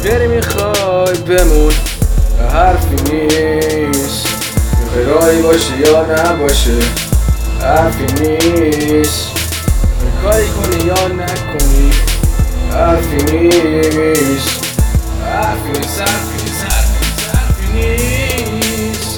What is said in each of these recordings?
بری میخوای بمون حرفی نیست، میخوای راهی باشه یا نباشه حرفی نیست، کاری کنی یا نکنی حرفی نیست، حرفی نیست، حرفی نیست،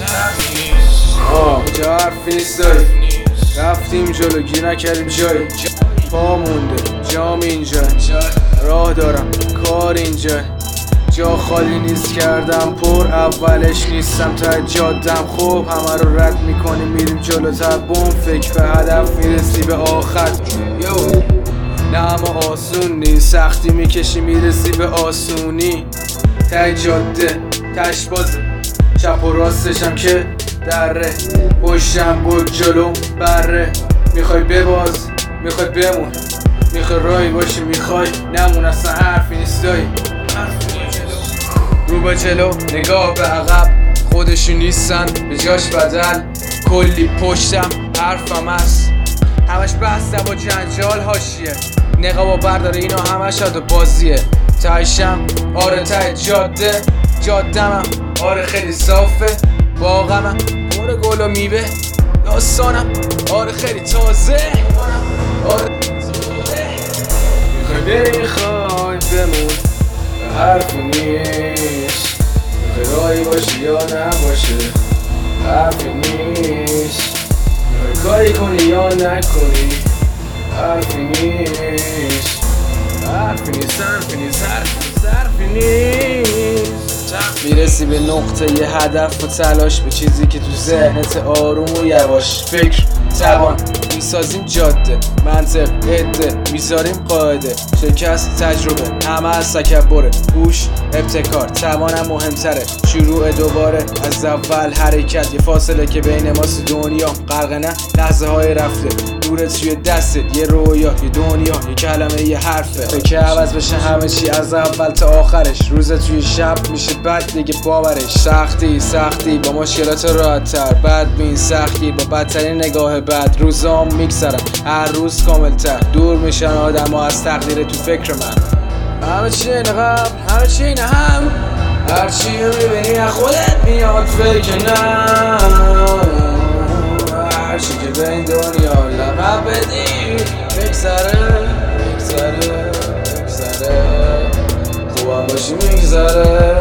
اینجا حرفی نیست داری. رفتیم جلو گیر نکردیم جایی، پا مونده جام اینجا، راه دارم کار اینجا، جا خالی نیست کردم پر، اولش نیستم تا جادم. خوب همه رو رد میکنیم میریم جلوتر، بوم فکر به هدف میرسی به آخر. یو نه اما آسون نیست، سختی میکشی میرسی به آسونی. ته جاده تش بازه، چپ و راستشم که دره، پشتم بود جلو بره. میخوای بباز میخوای بمون، میخوای راهی باشی میخوای نمون، اصلا حرفی نیست دایی. رو به جلو نگاه به عقب، خودشون نیستن به جاش بدل، کلی پشتم حرفم هست، همش بحثه با جنجال هاشیه، نقابا برداره اینا همش حد و بازیه. تایشم آره ته جاده، جادمم آره خیلی صافه، باغمم پر گل و میوه، داستانم آره خیلی تازه، آره میخوای بری میخوای بمون حرفی نیست، میخوای راهی باشی یا نباشه حرفی نیست، میخوای کاری کنی یا نکنی حرفی نیست، حرفی نیست، حرفی نیست، حرفی نیست. میرسی به نقطه یه هدف و تلاش، به چیزی که تو ذهنت آروم و یواش. فکر توان میسازیم جاده، منطق عده میذاریم قاعده، شکست تجربه همه از تکبره، هوش ابتکار توانم مهمتره، شروع دوباره از اول حرکت، یه فاصله که بین ماست دنیا غرق نه لحظه های رفته، دورت توی دستت یه رویا یه دنیا یه کلمه یه حرفه، که عوض بشه همه چی از اول تا آخرش، روزت توی شب میشه بد دیگه باورش. سختی با مشکلات راحت تر، بدبین سختگیر با بدترین نگاه بد، روزام میگذرن هر روز کاملتر، دور میشن آدم ها از تقدیر تو فکر من. همه چی اینه قبل همه چی اینه هم، هرچی میبینی از خودت میاد فکر نه، هرچی که به این دنیا لقب بدی بگذره خوبم باشی میگذره،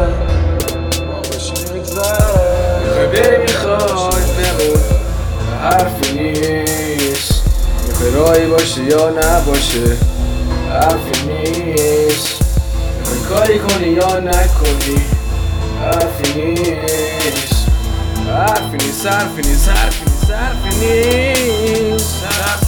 میخوای بری میخوای بمون حرفی نیست، میخوای راهی باشه یا نباشه حرفی نیست، میخوای کاری کنی یا نکنی حرفی نیست، حرفی نیست، حرفی نیست، حرفی نیست، حرفی نیست.